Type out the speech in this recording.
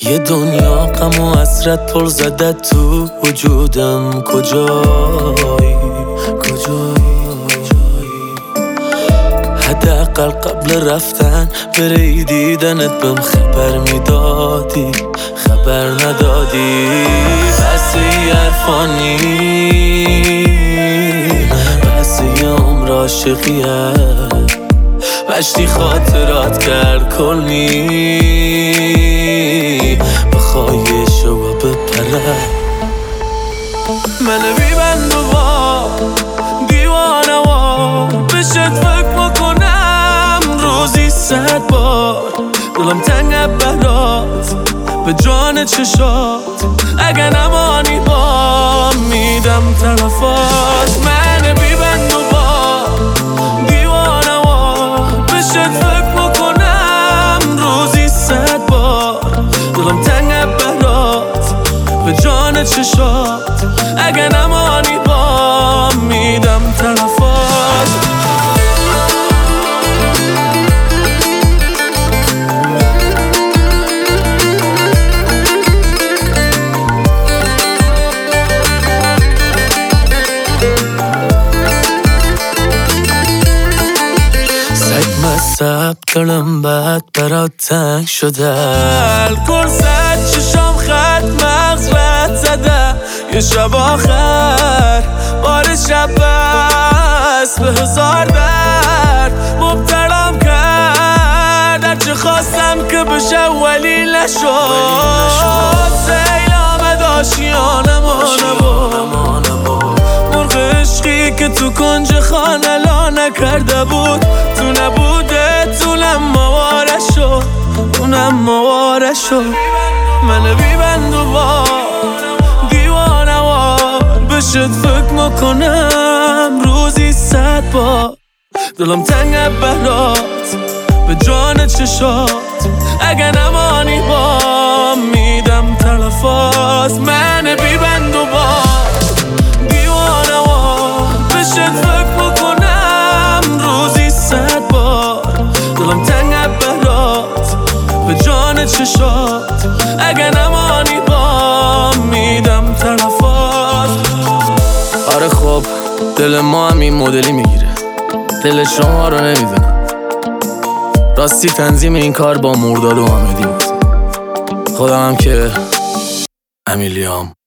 یه دنیا غم و حسرت پر زده تو وجودم. کجایی حداقل قبل رفتن بری دیدنت بهم خبر میدادی، خبر ندادی. بس حرفانی، بس یه عمر عاشقیه، مشتی خاطرات کرد کنی بخوای شو بپره. من بیبند و با دیوانه و بشت فکر میکنم روزی 100 بار. دلم تنگه برات به جان چشات، اگه نمانی با میدم طرفات. من بیبند و با دیوانه و بشت فکر میکنم روزی 100 بار. دلم تنگه برات به جان چشات، اگه نمانی با میدم طرفات. مصب دلم بد برات تنگ شده، الکل زد چشام خط مغز رد زده. یه شب آخر بار شب بست به 1000 درد مبتلام کرد. هرچه خواستم که بشه ولی نشد. سیل آمد آشیانم نبود، مرغ عشقی که تو کنج خانه لا نکرده بود. تو نبوده طولم مواره شد، اونم مواره شد. من بیبند و با دیوانه وار بشت فکر میکنم روزی 100 بار. دلم تنگه برات به جان چشات، اگه نمانی با میدم تلفات. من بیبند و با دیوانه وار بشت فکر میکنم روزی 100 بار. دلم تنگه برات به جان چشات، اگه نمانی با میدم طرفات. آره خب دل ما هم این مدلی میگیره، دل شما رو نمیدونم. راستی تنظیم این کار با مرداد و حامدی بود. خودم هم که امیلیام.